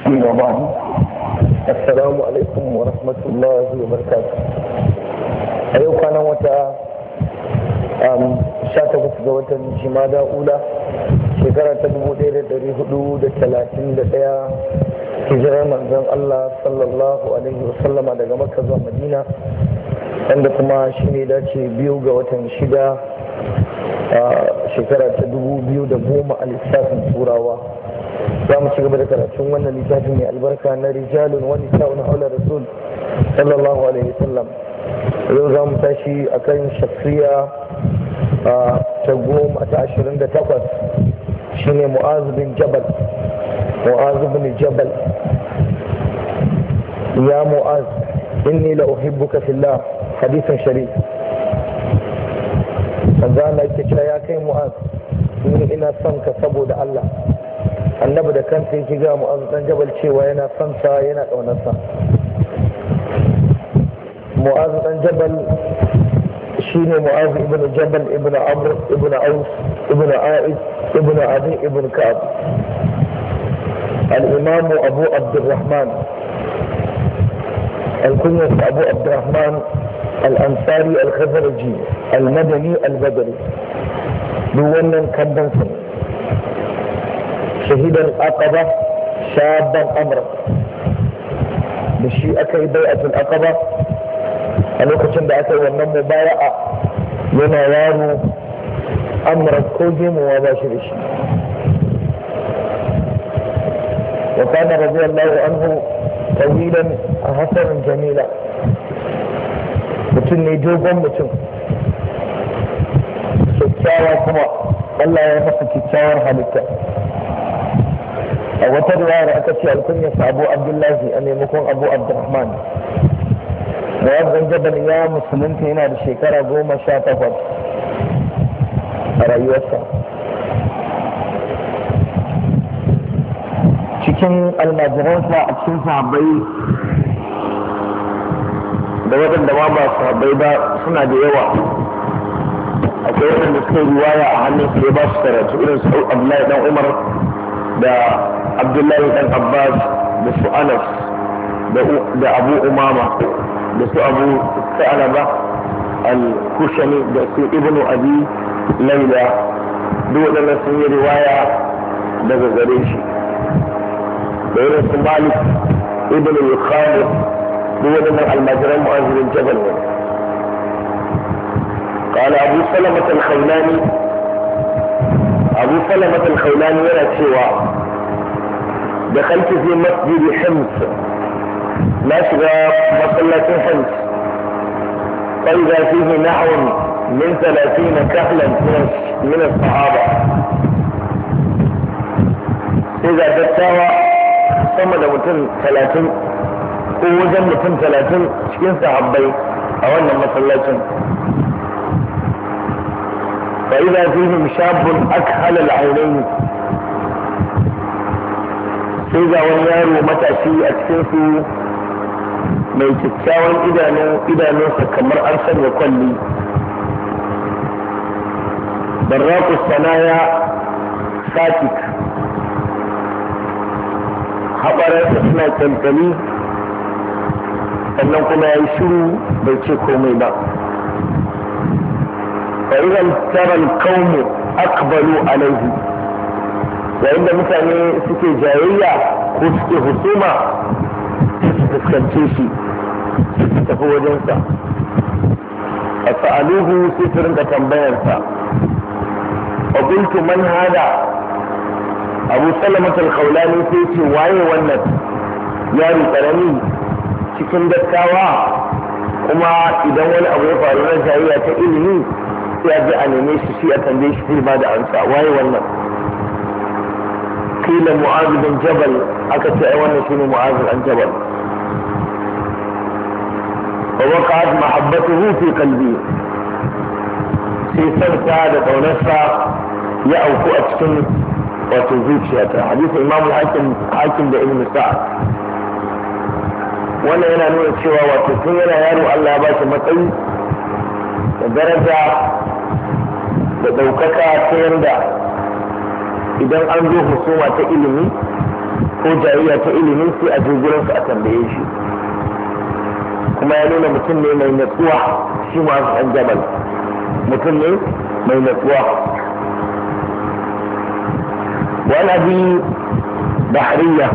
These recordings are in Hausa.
وبعد السلام عليكم ورحمة الله وبركاته. أيوة كان وتا شاتك في وتا جمادى أولى شكرا تدبو دير دري حدود 31 hijirar manzon Allah sallallahu alaihi wasallam daga Makka zuwa Madina, wanda kuma shi ne dace 2 ga watan 6 shekara ta 2010 a lissafin turawa. za mu ci gaba da karatun wannan littafin mai albarka na rijalun wani sa'un haula rasul sallallahu alaihi wasallam. yau za mu tashi akan shafiya ta 28 shine Mu'az bin Jabal. معاذ بن جبل: يا معاذ إني لأحبك في الله. حديث شريف. فزال يا كي معاذ إني إنا صنك سبود الله. النبي ده كان في جيجا معاذ بن جبل شيء وينا صنسا ينا ونسا. معاذ بن جبل شيني معاذ ابن جبل ابن عمرو ابن عوف ابن عائد ابن عدي ابن كعب. الإمام أبو عبد الرحمن، الكنية أبو عبد الرحمن الأنصاري الخزرجي المدني البدري، دولا كبدا سنة، شهيد العقبة شابا أمرا بشيء أكي بيعة العقبة الوقت أكي ونمو بايعة ينوار أمرا كوجم وباشر الشيء. وكان رضي الله عنه طويلا حسنا جميلا، mutum ne dogon mutum kyakkyawa, kuma Allah ya masa kyakkyawar halitta. a wata riwayar aka ce alkunyarsa Abu Abdullahi a maimakon Abu Abdurrahman. Mu'adh bin Jabal ya musulunta yana da shekara 18 a rayuwarsa. cikin almajiransa a cikin sahabbai da waɗanda ma ba sahabbai ba suna da yawa. akwai waɗanda suka yi riwaya a hannun su ya ba su karatu, irin su Abdullahi dan Umar da Abdullahi dan Abbas da su Anas da Abu Umama da su Abu Sa'alaba al-Kushani da su Ibnu Abi Layla. duk waɗanda sun yi riwaya daga gare shi. بين مالك ابن الخالد دون من المجرى معاذ بن جبل. قال أبو سلمة الخولاني يرى سوى: دخلت في مسجد حمص، نشغى مصلة حمص، فإذا فيه نحو من 30 كهلا من الصحابة. إذا تتاوى sama da mutum 30 ko wajen mutum 30 cikin sahabbai a wannan masallacin. fa idza fihim shabun akhal al-aynayn, sai ga wani yaro matashi a cikin su mai kyakkyawan idanunsa kamar an sanya kwalli. barraqus sanaya sakit, haɓararsa suna kyalkyali, sannan kuma ya yi shiru bai ce komai ba. fa'idan taron kaumu akbalu alaihi, yayin da mutane suke jayayya ko suke husuma su fuskance shi su tafi wajensa. a sa'aluhu sai su rinka tambayarsa: wa qultu man hada? Abu Salamat al-Khawlani sai ce: waye wannan yaro karami cikin dattawa? kuma idan wani abu ya faru na jayayya ta ilimi sai a ji a neme shi a tambaye shi sai ba da amsa. waye wannan? kila Mu'adh bin Jabal, aka ce ai wannan shine Mu'adh bin Jabal. fa waqa'at mahabbatuhu fi qalbi, sai sarta da kaunarsa ya auku a cikin wato zuciyata. hadisin Imam Hakim da Ibn Sa'ad. wannan yana nuna cewa wato tun yana yaro Allah ya ba shi matsayi da daraja da ɗaukaka ta yanda idan an zo husuma ta ilimi ko jayayya ta ilimin sai a je gurinsu a tambaye shi. kuma ya nuna mutum ne mai natsuwa shi Mu'adh ɗan Jabal, mutum ne mai natsuwa. وعن أبي بحرية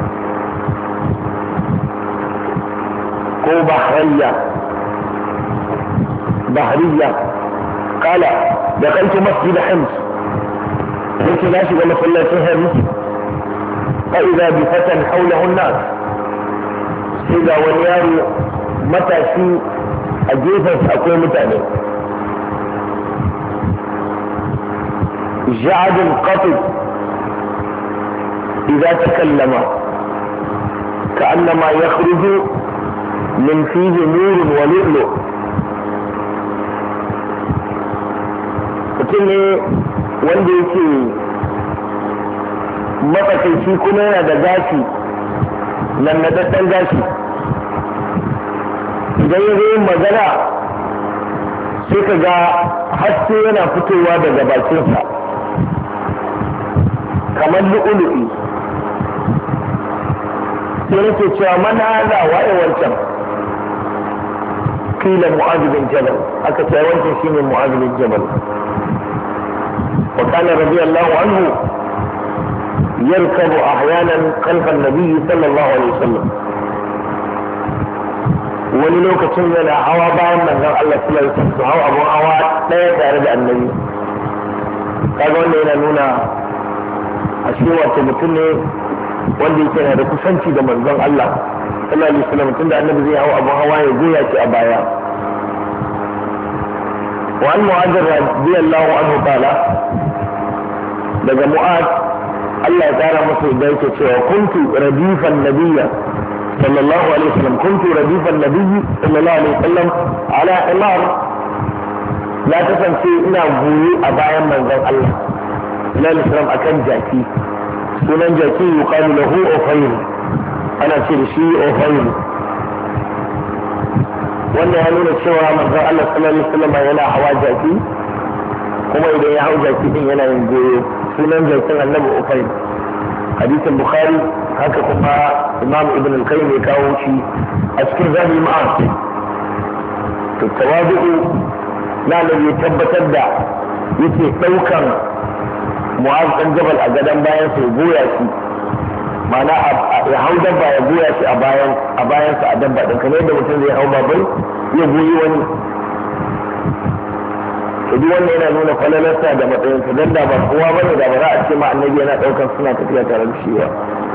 بحرية قال دخلت مسجد حمص، قلت لا شيء ولا صلى حمص، فإذا بفتى حوله الناس، إذا ونيار متى في أجيبه أكون متأمن جعد القطب إذا تكلم كأنما يخرج من فيه نور ولؤلؤ. mutum ne wanda yake matsakaici kuma yana da gashi, nan na daddan gashi. idan ya zo yin magana sai ka ga haske yana fitowa daga bakinsa kamar lu'ulu'i. sai nake cewa mana da waye wancan, kila Mu'adh bin Jabal, aka ce wancan shine Mu'adh bin Jabal. wa kana radiyallahu anhu yarkabu ahyanan khalfa an-nabi sallallahu alaihi wasallam, wani lokacin yana hawa bayan manzon Allah sallallahu alaihi wasallam, hawa abun hawa daya tare da annabi. kaga wannan yana nuna a shi wato mutum ne wanda yake yana da kusanci da manzon Allah sallallahu alaihi wasallam, tunda annabi zai hawa abun hawa ya goya shi a baya. wa an Mu'adh radiyallahu anhu qala, daga Mu'adh Allah ya kara masa da yake cewa kuntu radifan nabiyya sallallahu alaihi wasallam, kuntu radifan nabiyyi sallallahu alaihi wasallam ala himar, la kasance ina goye a bayan manzon Allah sallallahu alaihi wasallam akan jaki. sunan jaki yuqalu lahu Ufayl, ana ce da shi Ufayl. wannan ya nuna cewa manzon Allah sallallahu alaihi wasallam yana hawa jaki, kuma idan ya hau jaki din yana yin goyo. sunan jakin annabi Ufayl, hadisin Bukhari. haka kuma Imam Ibn al-Qayyim ya kawo shi a cikin Zadul Ma'ad. to tawadu'u na da ya tabbatar da yake daukan Mu'adh ɗan Jabal a gadon bayan sa ya goya shi, ma'ana ya hau dabba ya goya shi a bayansa a dabba ɗin, kamar yadda mutum zai hau babur ya goyi wani. to duk wannan yana nuna falalarsa da matsayinsa, don da ba kowa bane da ba za a ce ma annabi yana ɗaukan suna tafiya tare da shi ba.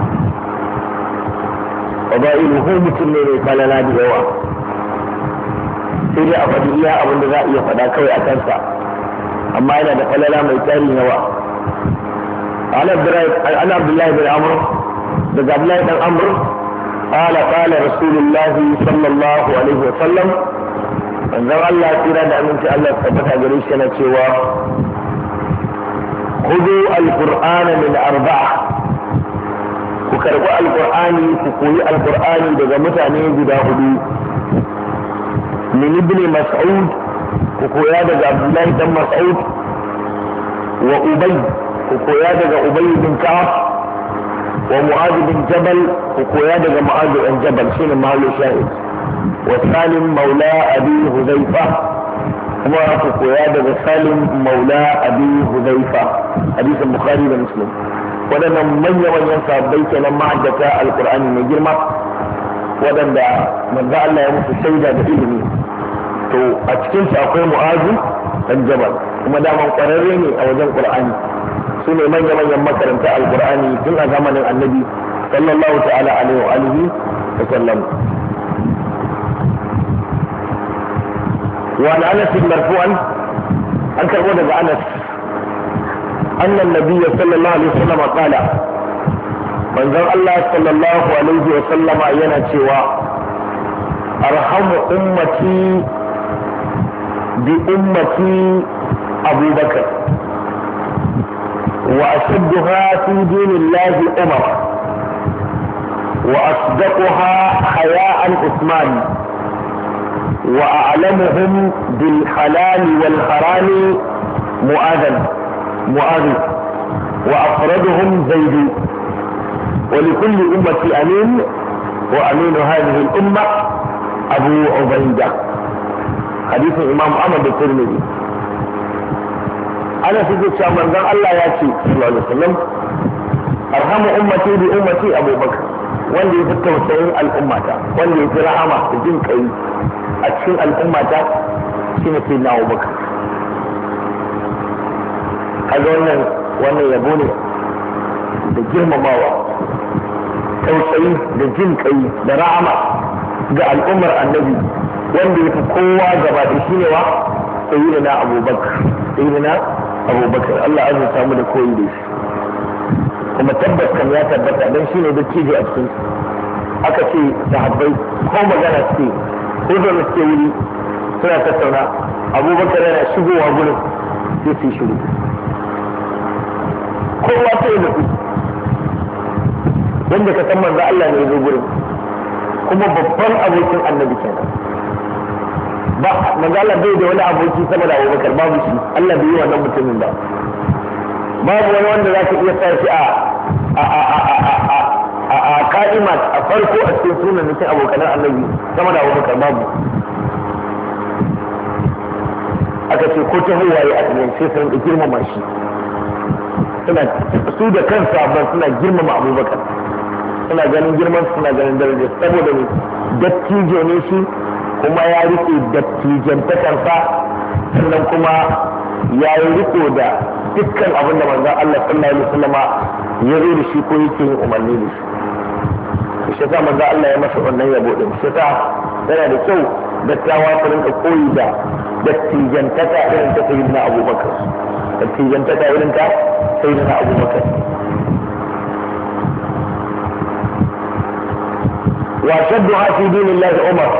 fada'iluhu mutum ne mai falala da yawa, sai dai a faɗi iya abin da za a iya faɗa kawai a kansa, amma yana da falala mai tarin yawa. عن عبد الله بن عمرو بن عبد الله بن عمرو قال رسول الله صلى الله عليه وسلم manzon Allah tira da aminci Allah tabbata gare shi yana cewa khudu alqur'ana min arba'a, ku karbi alqur'ani, ku koyi alqur'ani daga mutane guda hudu. min ibn Mas'ud, ku koya daga Abdullahi dan Mas'ud. wa Ubay, ku koya daga Ubay bin Ka'ab. wa Mu'adh bin Jabal, ku koya daga Mu'adh bin Jabal, shine mahallu shahid. wa Salim maula Abi Hudhayfa, kuma ku koya daga Salim maula Abi Hudhayfa, hadisin Bukhari da Muslim. waɗannan manya-manyan sabbai kenan ma'addata alqur'ani mai girma, waɗanda manzo Allah ya musu shaida da ilimi. to a cikin su akwai Mu'adh bin Jabal, kuma daman kwararre ne a wajen Qur'ani. su ne manya-manyan makaranta alkur'ani tun a zamanin annabi sallallahu ta'ala alaihi wa alihi wa sallam. wa an Anas marfu'an, an karbo daga Anas anna an-nabiy sallallahu alaihi wa sallam qala, manzon Allah sallallahu alaihi wa sallama yana cewa arhamu ummati bi ummati Abu Bakr وأشدها في دين الله عمر وأصدقها حياء عثمان وأعلمهم بالحلال والحرام معاذ وأفردهم زيد. ولكل أمة أمين وأمين هذه الأمة أبو عبيدة. حديث الإمام أحمد الترمذي. أنا في ذلك من ذا الله يأتي صلى الله عليه وسلم أرحم أمتي بأمتي أبو بكر، wanda ya fi tausayin al'ummata, wanda ya fi rahama da jin kai a cikin al'ummata shi ne sai na Abubakar. Kaga wannan yabo ne da girmamawa, tausayi da jin kai da rahama ga al'ummar annabi, wanda ya fi kowa gaba da shi ne wa sayyidina Abubakar. Allah azza samu da koyi da shi. kuma tabbas kan ya tabbata don shi ne dattijo a cikin aka ce sahabbai ko magana suke ko zama suke wuri suna tattauna, Abubakar yana shigowa gurin sai su shiru, kowa sai da ku wanda ka san manzo Allah ne ya zo gurin, kuma babban abokin annabi kenan. Ba manzo Allah bai da wani aboki sama da Abubakar, babu shi. Allah bai yi wannan mutumin ba. Babu wani wanda za ka iya sa shi a ka'ima a farko a cikin sunan nufin abokanan annabi sama da Abubakar, babu. Aka ce ko ta hawaye a cikin sai sun girmama shi, su da kansa ban suna girmama Abubakar, suna ganin girman, suna ganin daraja, saboda ne dattijo ne shi, kuma ya rike dattijantakarsa, sannan kuma ya yi riko da dukkan abin da manzon Allah sallallahu alaihi wasallam ya zo da shi ko yake yin umarni da shi. Shi yasa manzon Allah ya masa wannan yabo din. Shi yasa yana da kyau dattawa su rinka koyi da dattijantaka irin ta sayyidina Abubakar, dattijantaka irin ta sayyidina Abubakar. Wa shadduha fi dinillahi Umar.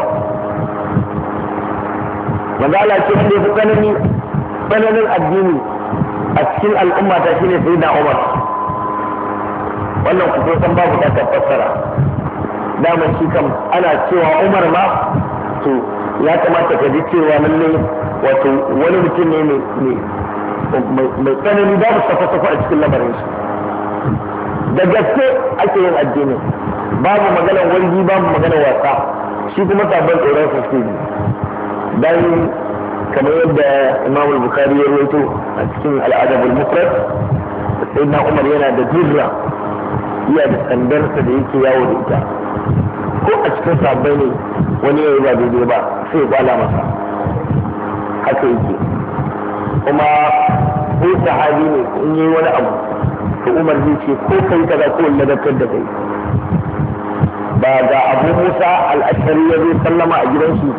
Manzo Allah ce ne fi tsananin addini a cikin al'umma ta shine sayyidina Umar. Wannan ku san babu da fassara. Daman shi kam ana cewa Umar ma to ya kamata ka ji cewa lalle wato wani mutum ne mai tsanani, babu safa-safa a cikin lamarin shi. Da gaske ake yin addini, babu maganar wargi, babu maganar wasa. Shi kuma sabon tsoron sa suke yi. Dan kamar yadda Imam Bukhari ya rawaito a cikin Al-Adab al-Mufrad, sayyidina Umar yana da dirra, iya da sandarsa da yake yawo da ita. Ko a cikin sabbai ne wani ya yi ba daidai ba sai ya kwala masa, haka yake. Kuma ko sahabi ne in yi wani abu to Umar zai ce ko kai kaza ko ladabtar da kai. Ba ga Abu Musa al-Ashari ya zo sallama a gidan shi,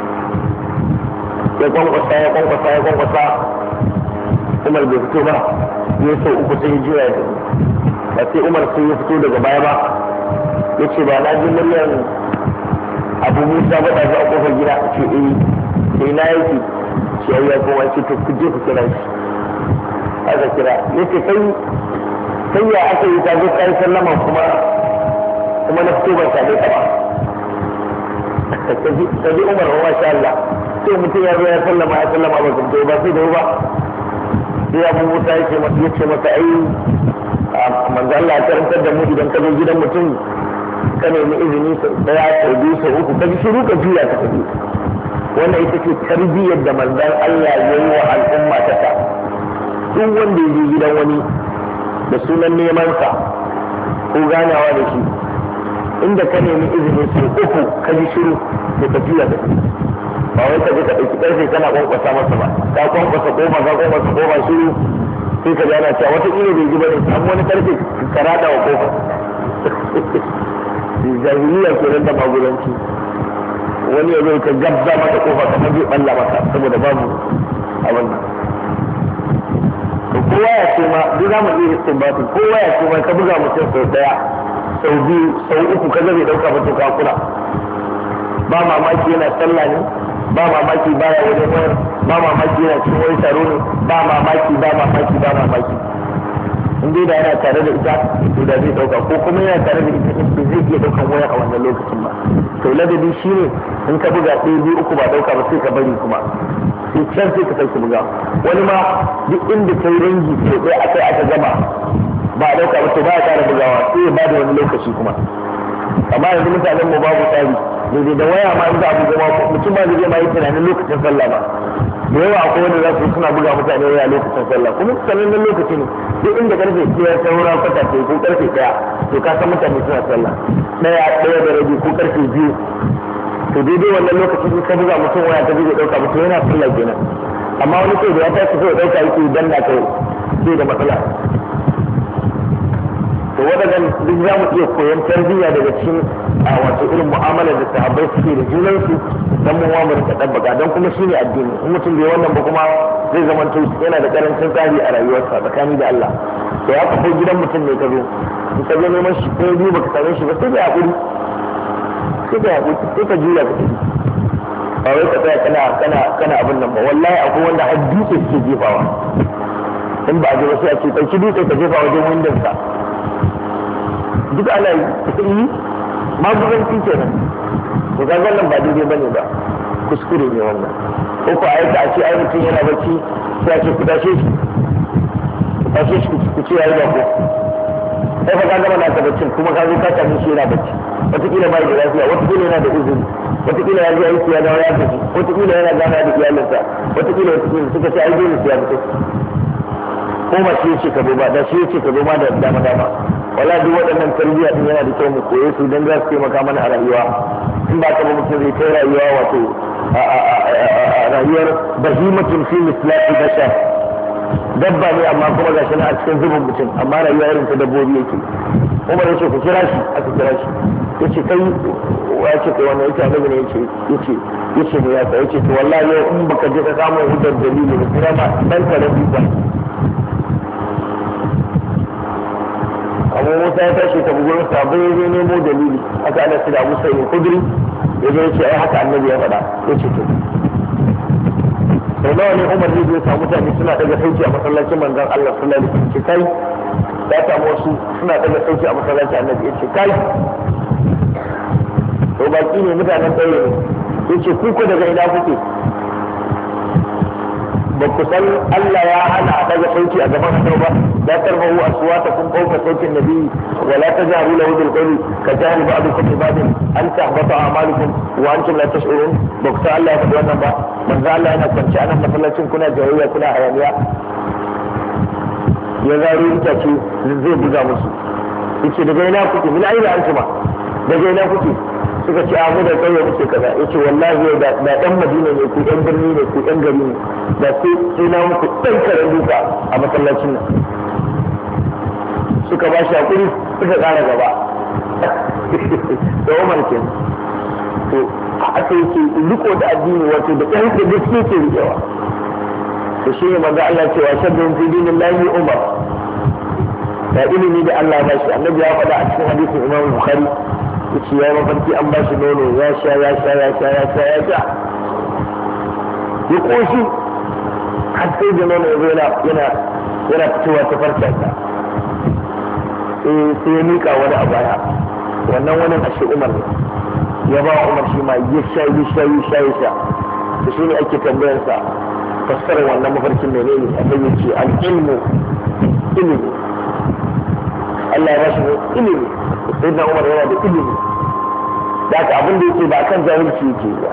ya kwankwasa Umar bai fito ba, ya sau uku sai ya juya ya tafi. Ba sai Umar sai ya fito daga baya ba, ya ce ba na ji muryar Abu Musa ba da a kofar gida, ce sai na yake ce ya kowa ce to ku je ku kira shi. Aka kira ya ce sai ya aka yi ta zo kai sallama kuma na fito ban same ka ba. Ka ji Umar wa masha Allah, sai mutum ya zo ya sallama ba kan ba sai da ba. Sai Abu Musa ya ce masa ai manzo Allah ya karantar da mu idan ka zo gidan mutum ka nemi izini daya sau biyu sau uku ka ji shiru ka juya ka tafi. Wannan ita ce tarbiyyar da manzon Allah ya yi wa al'umma ta ta. Duk wanda ya je gidan wani da sunan neman sa ko ganawa da shi, inda ka nemi izini sau uku ka ji shiru da ka juya ka tafi. Ba wai ka je ka ɗauki ƙarfe kana kwankwasa masa ba, ka kwankwasa ƙofa shiru sai ka gana cewa wata ƙila bai ji ba ne, samu wani ƙarfe ka rada wa ƙofa. Jahiliya kenan da magudanci. Wani ya zo ka gabza mata ƙofa kamar zai ɓalla maka saboda babu abin nan. To kowa ya ce ma duk za mu iya istinbati, kowa ya ce ma ka buga mutum sau ɗaya sau biyu sau uku ka bai ɗauka ba to ka kula. Ba mamaki yana sallah ne, ba mamaki baya wajen wayar, ba mamaki yana cikin wani taro ne, ba mamaki. In dai da yana tare da ita to da zai dauka, ko kuma yana tare da ita to zai iya daukan waya a wannan lokacin ba. To ladabi shine in ka buga ɗaya biyu uku ba dauka ba sai ka bari kuma sai can sai ka sake buga. Wani ma duk inda kai rangi sai aka gama ba a ɗauka ba to ba ya ƙara bugawa sai ya ba da wani lokaci kuma. Amma yanzu mutanen mu babu tsari daidai da waya ma in za a buga ma mutum ba zai ma yi tunanin lokacin sallah ba. Da yawa akwai wanda za su suna buga mutane waya lokacin sallah kuma sanannen lokaci ne duk inda karfe ɗaya saura kwata ce ko karfe ɗaya to ka san mutane suna sallah ɗaya da rabi ko karfe biyu to daidai wannan lokacin ka buga mutum waya ta zai ɗauka mutum yana sallah kenan amma wani sai da ya tashi sai ɗauka yake danna kai sai da matsala. To waɗannan duk za mu iya koyon tarbiyya daga cikin a wato irin mu'amalar da sahabbai suke da junansu don mu wa mu rika ɗabbaka don kuma shine addini in mutum bai wannan ba kuma zai zama to yana da karancin tsari a rayuwarsa tsakani da Allah. To ya kafa gidan mutum ne ka zo in ka zo neman shi ko biyu baka same shi ba sai ka haƙuri sai ka juya ka tafi ba wai ka tsaya kana abin nan ba wallahi akwai wanda har dutse suke jefawa in ba a je ba sai a ce ɗauki dutse ka jefa wajen windonsa duk ana yi magudanci kenan to ga wannan ba daidai bane ba kuskure ne wannan ko ko aika a ce ai mutum yana bacci sai a ce ku tashe shi ku ce yayi bako sai fa ka gama na ka baccin kuma ka zo ka sami shi yana bacci wataƙila ba da lafiya wataƙila yana da izini wataƙila ya je aiki ya dawo ya tafi wataƙila yana gana da iyalinsa wataƙila suka ce ai dole sai ya fito ko ba shi yace ka zo ba da shi yace ka zo ma da dama wala duk waɗannan tarbiyya din yana da kyau mu koye su don za su taimaka mana a rayuwa in ba ka ba mutum zai kai rayuwa wato a rayuwar bahimatun fi mislati bashar dabba ne amma kuma gashi na a cikin zubin mutum amma rayuwa irin ta dabbobi yake Umar yace ku kira shi aka kira shi yace kai wace kai wannan yace annabi ne yace ne ya yace to wallahi yau in baka je ka samu hujjar dalili ne kira ma dan ka rabi ba Abu Musa ya tashi ta bugurin sabai ya je nemo dalili aka ana shi da Abu Sa'id al-Khudri ya zo yace ai haka annabi ya faɗa yace to sau nawa ne Umar zai samu mutane suna daga sauki a masallacin manzon Allah sallallahu alaihi wasallam kai ya samu wasu suna daga sauki a masallacin annabi yace kai to baki ne mutanen tsaye ne yace ku ko daga ina kuke ba ku san Allah ya hana a daga sauki a gaban sa ba la tarfahu aswatakum fawqa sawti an-nabi wa la tajharu lahu bil qawli ka jahri ba'dukum li ba'd an tahbata a'malukum wa antum la tash'urun ba ku san Allah ya faɗi wannan ba manzo Allah yana kwance a nan masallacin kuna jayayya kuna hayaniya ya zaro itace zai buga musu yace daga ina kuke min aina antuma daga ina kuke suka ce abu da kauye muke kaza yace wallahi da dan Madina ne ku dan birni ne ku dan gari ne da sai na muku dan karen duka a masallacin nan suka ba shi hakuri suka ƙara gaba da Umar ke to aka yake riko da addini wato da ɗan da gaske ke rikewa to shi ne manzo Allah cewa shaddun fi dinillahi Umar da ilimi da Allah ba shi annabi ya faɗa a cikin hadisin Imam Bukhari yace ya mafarki an ba shi nono ya sha ya koshi har sai da nono yana fitowa ta farkarsa sai ya mika wani a baya wannan wani ashe Umar ne ya ba Umar shi ma ya sha da shi ne ake tambayarsa fassarar wannan mafarkin menene a sai yace al-ilmu ilimi Allah ya ba shi ilimi sai da Umar yana da ilimi da haka abin da yake ba kan jahilci yake ba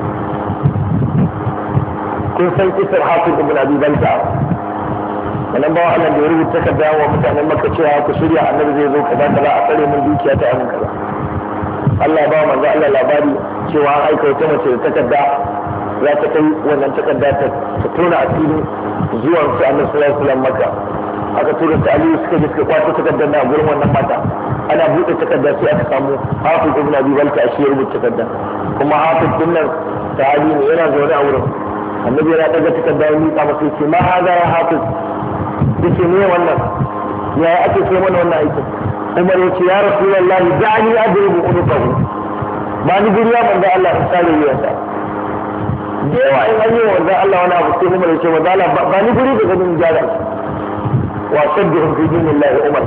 kun san kisar Hafiz ibn Abi Balta wannan bawa Allah da ya rubuta takarda wa mutanen Makka cewa ku shirya annabi zai zo kaza kaza a tsare min dukiya ta amin kaza Allah ya ba manzo Allah labari cewa an aika wata mace da takarda za ta kai wannan takarda ta tona asirin zuwan su Annabi sallallahu alaihi wasallam Makka aka tura ta Aliyu suka je suka kwato takardar na gurin wannan mata ana buɗe takarda sai aka samu Hafiz ibn Abi Balta shi ya rubuta takarda kuma Hafiz din nan sahabi ne yana zaune a wurin annabi yana daga takarda ya miƙa masa yace ma haza ya Hafiz yace me wannan ya ake sai mana wannan aikin Umar yace ya Rasulullahi da'ani adribu unuqahu ba ni guri ya manzo Allah in sare yasa da yawa in an yi wa manzo Allah wani abu sai Umar yace manzo Allah ba ni guri daga din jara wa shaddihum fi dinillahi Umar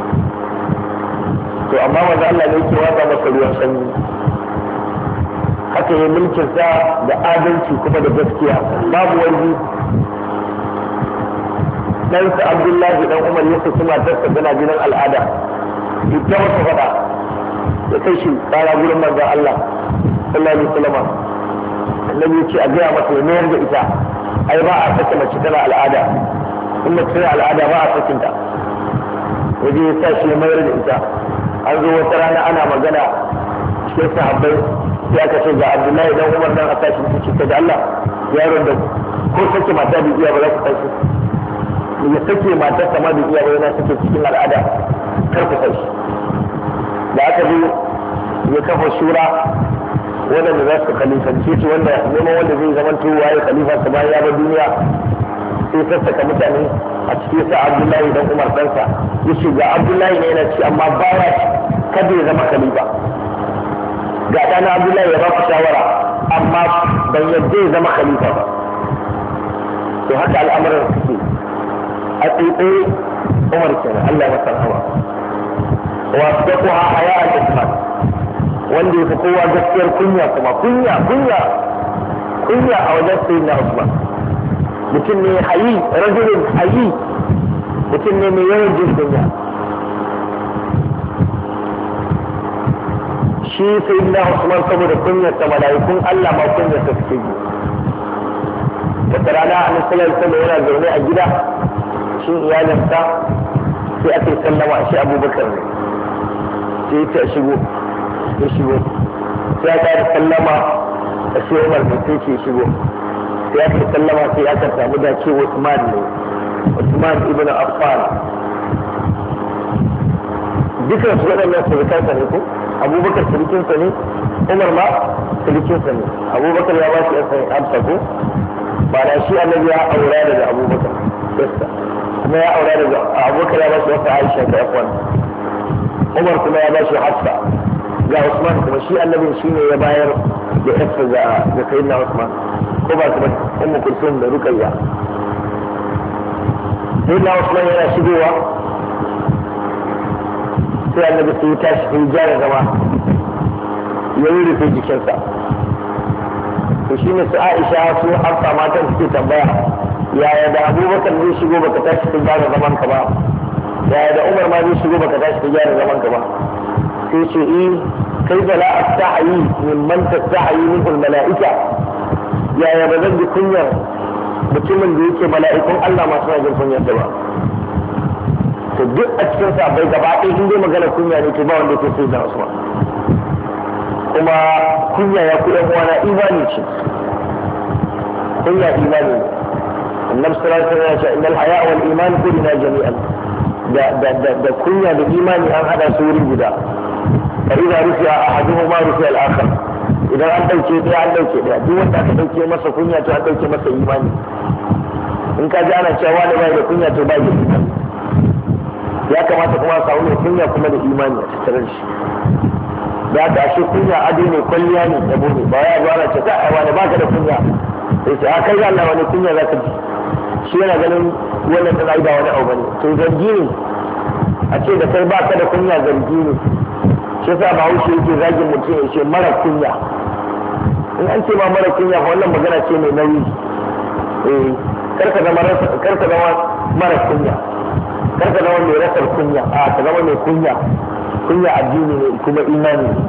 to amma manzo Allah ne yake wata masa ruwan sanyi haka yi mulkin sa da adalci kuma da gaskiya babu wani ɗansa Abdullahi dan Umar ya saki matarsa tana jinin al'ada ita masa faɗa ya kai shi tsara gurin manzon Allah sallallahu alaihi wasallam. Annabi ya ce a gaya masa ya mayar da ita, ai ba a saka mace tana al'ada, in mace tana al'ada ba a sakinta. Waje ya sa shi ya mayar da ita. An zo wata rana ana magana cikin sahabbai sai aka ce ga Abdullahi dan Umar dan a tashi ce da Allah yaron da ko sake mata bai iya ba za ku tashi, ya sake matar sama bai iya ba yana sake cikin al'ada kar ku tashi. Da aka zo ya kafa shura waɗanda za su kalifance shi, wanda neman wanda zai zama tuwa ya khalifa sa bayan ya bar duniya, sai sassaka mutane a cikin sa Abdullahi dan Umar ɗansa ya ce ga Abdullahi ne yana ci amma baya kada ya zama khalifa, ga ɗana Abdullahi ya ba ku shawara amma ban yadda ya zama khalifa ba. to haka al'amuran suke a tsaye Umar kenan Allah ya masa rahama. wa taqwa haya al-islam, wanda ya fi kowa gaskiyar kunya, kuma kunya a wajen sayyidina Usman. Mutum ne hayi, rajulun hayi, mutum ne mai yawan jin kunya. Shi sayyidina Usman saboda kunyarsa mala'ikun Allah ma kunyarsa suke yi. Wata rana Annabi sallallahu alaihi wasallam yana zaune a gida shi iyalinsa, sai aka sallama shi Abubakar ne, sai ta shigo sai aka yi sallama a shi Umar ne sai ce shigo, sai aka sallama sai aka samu dace Usman ne, Usman ibn Affan. Dukkan su waɗannan surukansa ne ko? Abubakar surukinsa ne, Umar ma surukinsa ne. Abubakar ya ba shi yan sani amsa ko? Ba da shi annabi ya aura daga Abubakar yasta, kuma ya aura daga Abubakar ya ba shi wata Aisha ta Afwan, Umar kuma ya ba shi Hafsa, ga Usman kuma shi annabin shi ne ya bayar da yasta ga sayyidina Usman, ko ba kuma Ummu Kulsum da Ruqayya. Sayyidina Usman yana shigowa sai annabi sai ya tashi sai ya gyara zama ya rufe jikinsa. To shi ne su Aisha su Hafsa matan suke tambaya, yaya da Abubakar zai shigo baka tashi ka gyara zaman ka ba, yaya da Umar ma zai shigo baka tashi ka gyara zaman ka ba? sai ce kai da la astahi min man tastahi min al malaika, yaya ba zan ji kunyar mutumin da yake mala'ikun Allah masu jin kunyar da ba? to duk a cikin sa bai gaba ɗaya in dai magana kunya ne to ba wanda ke sai da Usman. kuma kunya ya kuɗin uwana imani ce, kunya imani ne. annabi sallallahu alaihi wasallam ya ce innal haya wal iman kullina jami'an, da kunya da imani an hada su wuri guda. fa idza rufi'a ahaduhuma rufi'a al-akhar, idan an dauke ɗaya an dauke ɗaya, duk wanda aka dauke masa kunya to an dauke masa imani. in ka ji ana cewa wani bai da kunya to bai da imani. ya kamata kuma a samu mai kunya kuma da imani a tattare shi. da haka ashe kunya ado ne, kwalliya ne, yabo ne. ba ya zuwa na ce ka wani baka da kunya, sai ce a kai ga Allah wani kunya za ka ji, shi yana ganin wannan tana ba wani abu bane. to zargi ne a ce da kai baka da kunya, zargi ne. shi yasa Bahaushe yake zagin mutum ya ce mara kunya. in an ce ma mara kunya fa wannan magana ce mai nauyi. karka zama mara kunya, karka zama mai rasar kunya, a ka zama mai kunya. kunya addini ne kuma imani ne.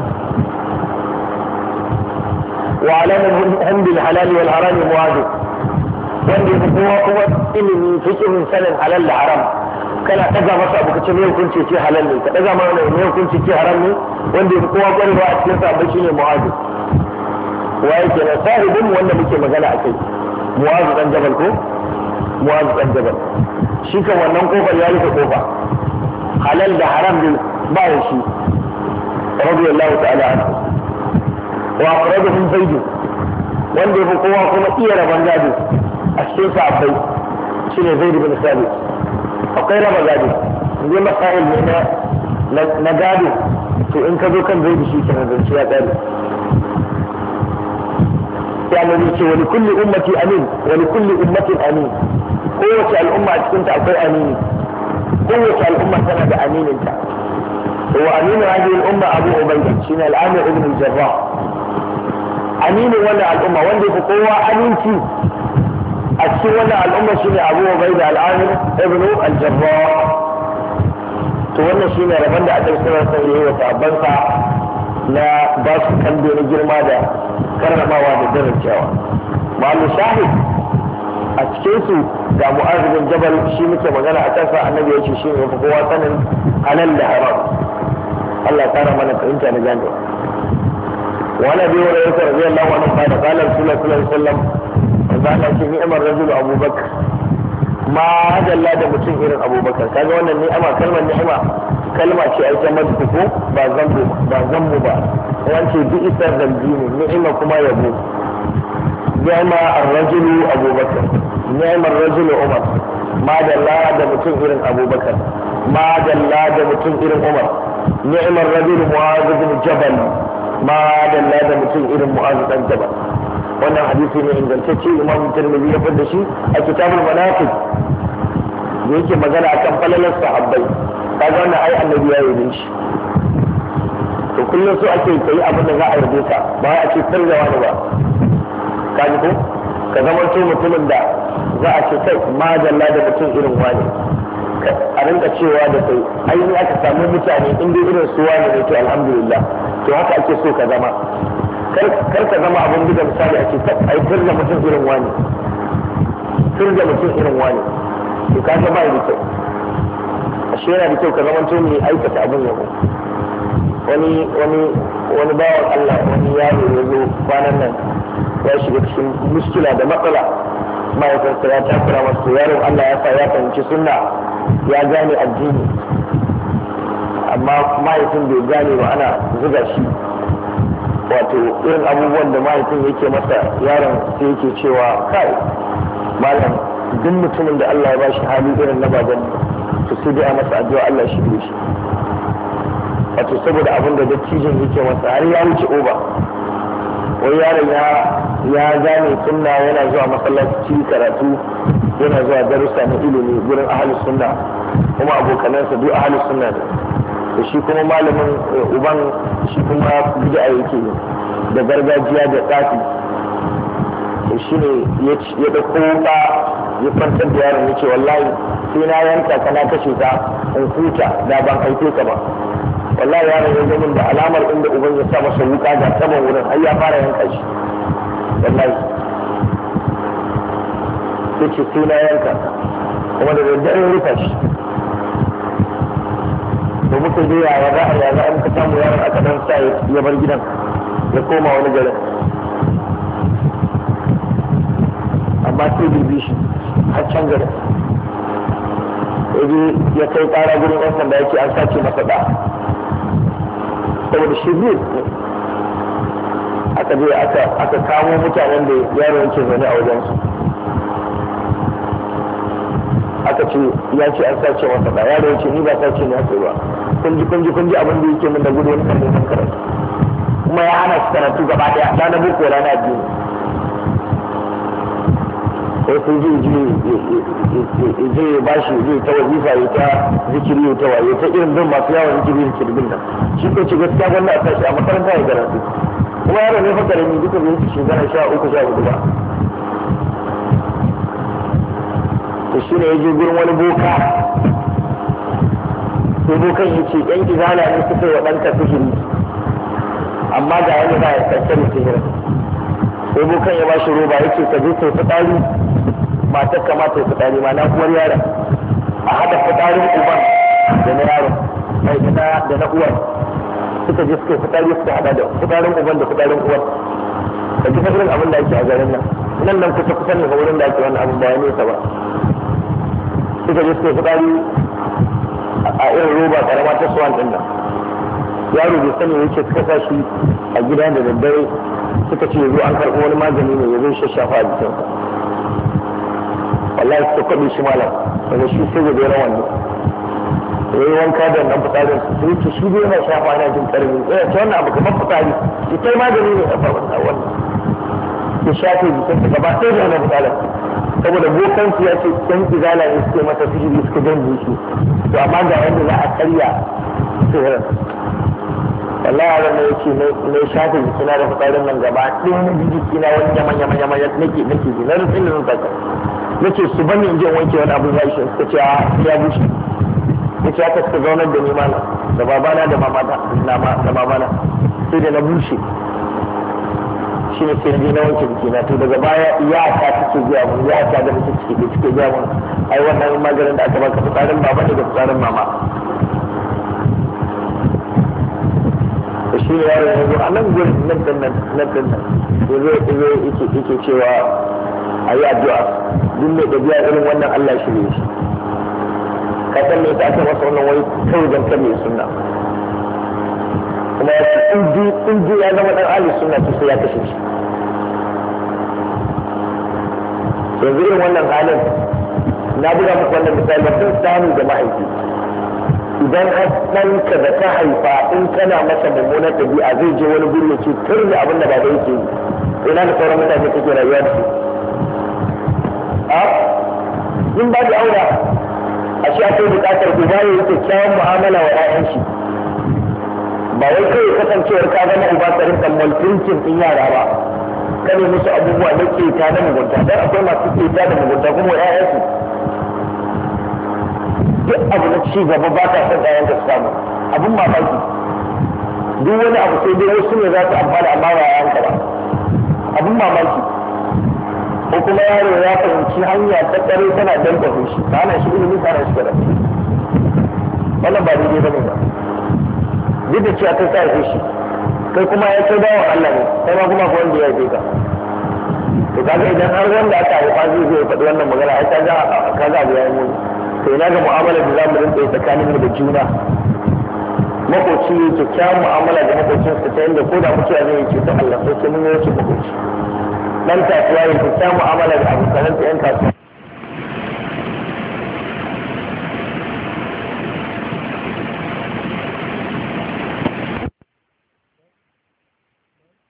wa alamun bil halal wal haram muwadu, wanda ya kowa kuma ilimi fikihin sanin halal da haram. kana daga masa abu kace mai hukunci ce halal ne, ka daga mana mai hukunci ce haram ne, wanda ya kowa kwarewa a cikin sa shine muwadu. waye kenan sahibin wanda muke magana akai, muwadu dan jabal ko muwadu dan jabal. shi kan wannan kofar ya rufe kofa, halal da haram ne ba ya shi radiyallahu ta'ala anhu. wa aqrabuhum zaid, wanda ya fi kowa kuma iya raban gado a cikin sahabbai shine Zaid bin Sabit. akwai raba gado, ne masail ne na gado, to in ka zo kan Zaid shi kenan zance ya tsare. ya nabi ce wani kulli ummati amin, wani kulli ummatin amin. kowace al'umma a cikinta akwai amini, kowace al'umma tana da amininta. وأمين هذه الأمة أبو عبيدة شين العامر ابن الجراح. أمين ولا الأمة وندي بقوة أمينتي a cikin wannan al'umma shine Abu Ubaida al-Amir ibn al-Jarrah. To wannan shine rabon da Annabi sallallahu alaihi wasallam ya yi wa sahabbansa na ba su kalbe na girma da karramawa da darajawa. Malu shahid a cikin su ga Mu'adh bin Jabal shi muke magana a kansa. Annabi ya ce shi ne fa kowa sanin halal da haram. Allah ya kara mana fahimta da gane. وعن ابي هريره رضي الله عنه قال قال رسول الله صلى الله عليه وسلم قال نعم الرجل ابو بكر ما هذا لا da mutum irin Abu Bakar. Kaga wannan ni'ima, kalmar ni'ima kalma ce ai ta madduko ba zammu ba. Wance bi isar da dini ni'ima kuma yabo. Ni'ma ar-rajul Abu Bakar, ni'ma ar-rajul Umar. Ma dalla da mutum irin Abu Bakar, ma dalla da mutum irin Umar. Ni'ma ar-rajul Mu'adh bin Jabal, ma dalla da mutum irin Mu'adh dan Jabal. wannan hadisi ne ingantacce. Imam Tirmidhi ya fada shi a kitabul manaqib da yake magana akan falalar sahabbai. Kaga wannan ai annabi ya yi shi. To kullum so ake kai abin da za a yarda ka, ba a ce sirra wani ba. Kaji ko ka zama to mutumin da za a ce kai ma dalla da mutum irin wani, a rinka cewa da kai ainihin aka samu mutane inda irin su wani ne to alhamdulillah. To haka ake so ka zama, kar ka zama abin da misali a ce ai sirra mutum irin wani, sirra mutum irin wani, to ka ga bai da kyau. Ashe yana da kyau ka zama to mai aikata abin yabo. wani bawan Allah, wani yaro ya zo kwanan nan ya shiga cikin muskila da matsala. Mahaifinsa ya takura masa, yaron Allah ya sa ya fahimci sunna, ya gane addini, amma mahaifin bai gane ba, ana zuga shi. Wato irin abubuwan da mahaifin yake masa, yaron sai yake cewa kai malam, duk mutumin da Allah ya ba shi hali irin na baban to sai dai a masa addu'a Allah shi ne shi. Wato saboda abin da dattijin yake masa har ya wuce oba. Wai yaron ya gane sunna, yana zuwa masallaci karatu, yana zuwa darussa na ilimi gurin ahlus sunna, kuma abokanansa duk ahlus sunna ne. Da shi kuma malamin uban shi kuma bid'a yake da gargajiya da tsafi. To shi ne ya dauko wuka ya kwantar da yaron ya ce wallahi sai na yanka ka na kashe ka in huta da ban haife ka ba. Wallahi yaron ya zama da alamar inda uban ya sa masa wuka ga saman wurin har ya fara yanka shi. Wallahi ya ce sai na yanka kuma da daddare rufa shi. To muka je ya za a muka samu yaron aka dan sa ya bar gidan ya koma wani garin, amma sai bibi shi har can garin. Ya kai kara gurin yan sanda yake an sace masa da, saboda shi biyu aka je aka kamo mutanen da yaro yake zaune a wajensu. Aka ce ya ce an sace masa da, yaro ya ce ni ba sace ne aka yi ba, kun ji abin da yake min da gudu wani kan karatu, kuma ya hana su karatu gaba daya, rana boko rana biyu. Sai sun zai ba shi zai ta wazifa ya ta zikiri ya ta waye ta irin bin masu yawon zikiri bin nan. Shi ko ce gaskiya gwamna a tashi a makaranta ya karatu, kuma yaro ne fa karami duka bai su shekara 13-14 ba. To shi ne ya je gurin wani boka, sai bokan ya ce yan izala ne suka yi wa ɗanka sihiri, amma ga wani ba ya tsakiyar sihirin. Sai bokan ya ba shi roba ya ce ka je kai fitsari, matar kamata ya fitsari ma na uwar yaron, a haɗa fitsarin uban da na yaron da na uwar, suka je suka yi fitsari suka haɗa da fitsarin uban da fitsarin uwar. Ka ji fasirin abin da ake a garin nan kusa ne ga wurin da ake wani abin ba ya nesa ba. Suka je suka yi fitsari a irin roba karama ta swan ɗin nan. Yaro bai sani yake suka sa shi a gida da daddare, suka ce yanzu an karɓi wani magani ne ya zai shashafa a jikinsa. Wallahi suka kwaɓe shi malam, daga shi sai da bera wani ya yi wanka da nan fitsarin su sai ce shi bai yana shafa yana jin ƙarfi, yana ce wannan abu kamar fitsari, shi kai magani ne a wannan ya shafe jikinsa gaba ɗaya da wannan fitsarin. Saboda bokansu ya ce ɗan izala ne suke masa sihiri suka jan shi, to amma ga yadda za a karya sihirin. Wallahi yaron ne yake na shafe jikina da fitsarin nan gaba ɗaya na jikina wani yama nake ji na rufin da zan saka. nace su bani in je wanke wani abu ya ishe suka ce a ya bushe yace haka suka zaunar da ni mana da babana da mamata da mamana sai da na bushe shi ne sai na wanke jikina to daga baya ya ta take zuwa mun ya ta da mutum ciki take zuwa mun ai wannan maganin da aka baka fitsarin baba ne da fitsarin mama to shi ne yaro yanzu a nan gurin nan to zai yake cewa a yi addu'a duk mai ɗabi'a irin wannan Allah shi ne shi ka san me yasa aka masa wannan wai kawai dan kare sunna kuma ya ce in ji ya zama dan ahli sunna to sai ya kashe shi yanzu irin wannan halin na buga muku wannan misali sun sani da mahaifi idan har ɗanka da ka haifa in kana masa mummunar ɗabi'a zai je wani guri ya ce turmi abin da baba yake yi ina da sauran mutane kake rayuwa da su in ba da aura a shi akwai bukatar uba ya yi kyakkyawan mu'amala wa 'ya'yan shi ba wai kai kasancewar ka zama uba ka rinka mulkinkin din yara ba ka ne musu abubuwa na keta da mugunta dan akwai masu keta da mugunta kuma 'ya'yan su duk abu na ci gaba ba ka son 'ya'yan ka su samu abun mamaki duk wani abu sai dai wasu ne za su amfana amma ba 'ya'yan ka ba abun mamaki ko kuma yaro ya fahimci hanya ta tsare tana danƙwafe shi ba na shi ilimin ta na shi kada wannan ba daidai bane ba duk da cewa kai ka shi kai kuma ya kai bawan Allah ne kai ma kuma wanda ya haife ka to kaga idan har wanda aka haifa zai zo ya faɗi wannan magana ai kaga abu ya yi muni to ina ga mu'amala da za mu rinƙa yi tsakanin mu da juna makoci kyakkyawan mu'amala da makocinsa ta yadda ko da mutuwa zai yi ce ta Allah sai mun yi wasu makoci dan kasuwa ya fita mu'amala da abokanan ta yan kasuwa